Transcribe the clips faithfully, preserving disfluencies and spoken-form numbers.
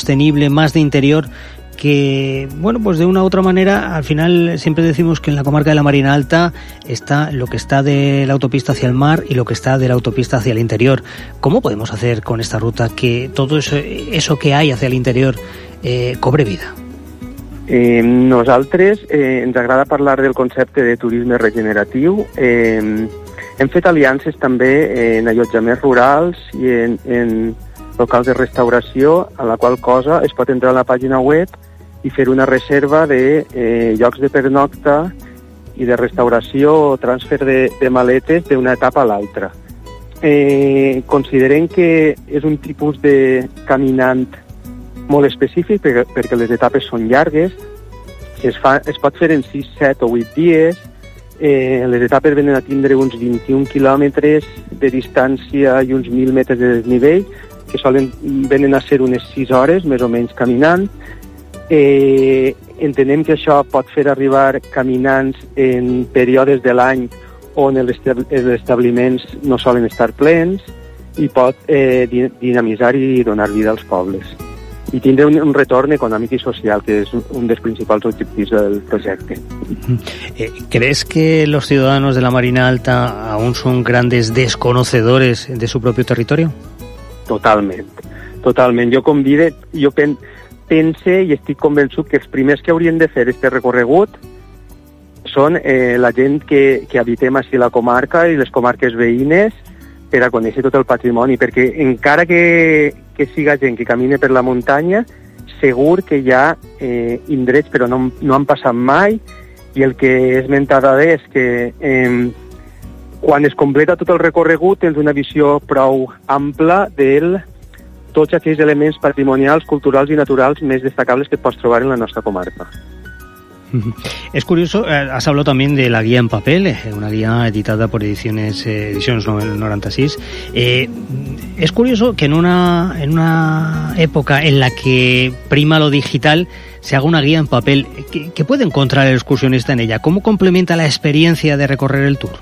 sostenible, más de interior, que, bueno, pues de una u otra manera, al final siempre decimos que en la comarca de la Marina Alta está lo que está de la autopista hacia el mar y lo que está de la autopista hacia el interior. ¿Cómo podemos hacer con esta ruta que todo eso, eso que hay hacia el interior eh, cobre vida? Eh, nosaltres eh, ens agrada parlar del concepte de turisme regeneratiu. Eh, hem fet aliances també en allotjaments rurals i en, en locals de restauració, a la qual cosa es pot entrar a la pàgina web i fer una reserva de eh, llocs de pernocta i de restauració o transfer de, de maletes d'una etapa a l'altra. Eh, considerem que és un tipus de caminant molt específic perquè, perquè les etapes són llargues, es, fa, es pot fer en sis, set o vuit dies, eh, les etapes venen a tindre uns vint-i-un quilòmetres de distància i uns mil metres de desnivell, que solen, venen a ser unes sis hores, més o menys, caminant. Eh, entenem que això pot fer arribar caminants en períodes de l'any on els establiments no solen estar plens i pot eh, dinamitzar i donar vida als pobles. I tindre un, un retorn econòmic i social, que és un dels principals objectius del projecte. Eh, ¿Crees que los ciudadanos de la Marina Alta aún son grandes desconocedores de su propio territorio? Totalment, totalment. Jo convide, jo pen, pense i estic convençut que els primers que haurien de fer este recorregut són eh, la gent que, que habitem així a la comarca i les comarques veïnes per a conèixer tot el patrimoni, perquè encara que, que siga gent que camine per la muntanya, segur que hi ha eh, indrets però no, no han passat mai, i el que he esmentat ara és que eh, quan es completa tot el recorregut tens una visió prou ampla de tots aquells elements patrimonials, culturals i naturals més destacables que pots trobar en la nostra comarca. Es curioso, has hablado también de la guía en papel, una guía editada por Ediciones eh, Ediciones noventa y seis. Eh, es curioso que en una, en una época en la que prima lo digital se haga una guía en papel. ¿Qué, qué puede encontrar el excursionista en ella? ¿Cómo complementa la experiencia de recorrer el tour?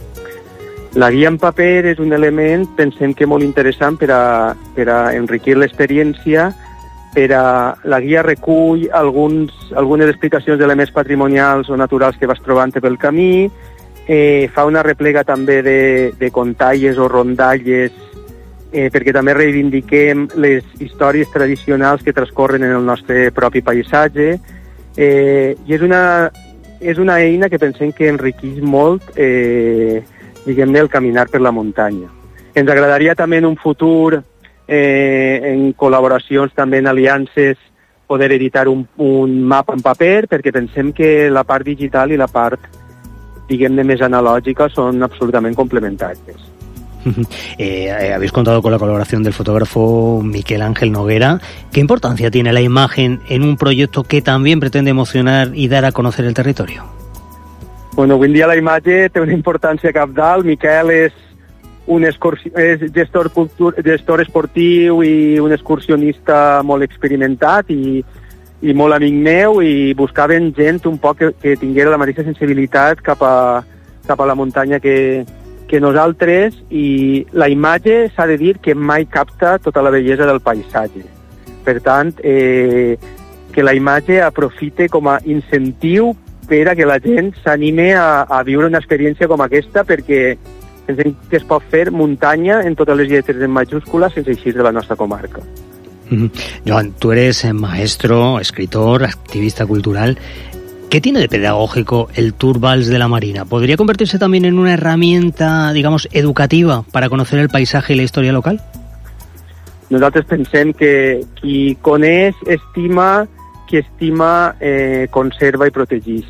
La guia en paper és un element, pensem que molt interessant per a, per a enriquir l'experiència, per a la guia recull alguns, algunes explicacions d'elements patrimonials o naturals que vas trobant pel camí, eh, fa una replega també de, de contalles o rondalles, eh, perquè també reivindiquem les històries tradicionals que transcorren en el nostre propi paisatge, eh, i és una, és una eina que pensem que enriqueix molt eh, diguem-ne, el caminar per la muntanya. Ens agradaria també en un futur, eh, en col·laboracions, també en aliances, poder editar un, un mapa en paper, perquè pensem que la part digital i la part, diguem-ne, més analògica són absolutament complementàries. Eh, habéis contado con la colaboración del fotógrafo Miquel Ángel Noguera. ¿Qué importancia tiene la imagen en un proyecto que también pretende emocionar y dar a conocer el territorio? Bueno, avui en dia la imatge té una importància cabdal. Miquel és un excursi- és gestor, cultur- gestor esportiu i un excursionista molt experimentat i, i molt amic meu, i buscaven gent un poc que, que tinguera la mateixa sensibilitat cap a, cap a la muntanya que, que nosaltres, i la imatge s'ha de dir que mai capta tota la bellesa del paisatge. Per tant, eh, que la imatge aprofite com a incentiu per a que la gent s'anime a, a viure una experiència com aquesta, perquè pensem que es pot fer muntanya en totes les lletres en majúsculas sense eixir de la nostra comarca. Uh-huh. Joan, tú eres maestro, escritor, activista cultural. ¿Qué tiene de pedagógico el Tour Vals de la Marina? ¿Podría convertirse también en una herramienta, digamos, educativa para conocer el paisaje y la historia local? Nosaltres pensem que qui coneix, estima, qui estima, eh, conserva i protegeix.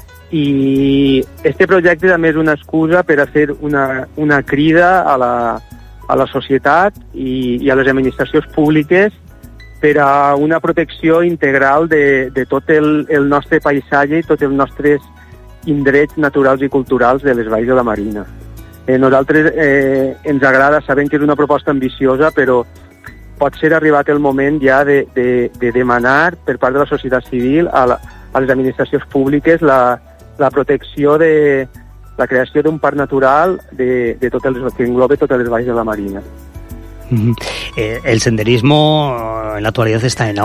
I este projecte també és una excusa per a fer una, una crida a la, a la societat i, i a les administracions públiques per a una protecció integral de, de tot el, el nostre paisatge i tots els nostres indrets naturals i culturals de les valls de la Marina. Eh, nosaltres eh, ens agrada, sabem que és una proposta ambiciosa, però pot ser arribat el moment ja de, de, de demanar per part de la societat civil a, la, a les administracions públiques la, la protecció de la creació d'un parc natural de, de tot el, que englobe totes les valls de la Marina. Eh, el senderismo en la actualidad está en